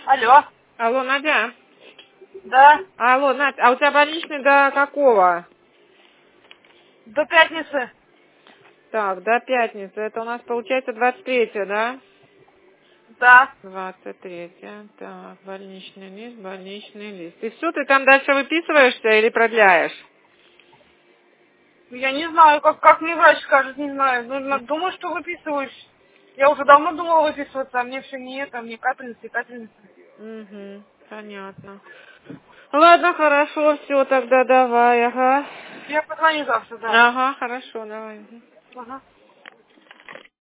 Алло. Алло, Надя? Да. Алло, Надь, а у тебя больничный до какого? До пятницы. Так, до пятницы. Это у нас получается 23, да? Да. 23. Так, больничный лист. И все, ты там дальше выписываешься или продляешь? Я не знаю, как мне врач скажет, не знаю. Думаю, что выписываюсь. Я уже давно думала выписываться, а мне все не это, мне капельницы и капельницы. Угу, понятно. Ладно, хорошо, все, тогда давай, ага. Я позвоню завтра, да. Ага, хорошо, давай. Мгм. Ага.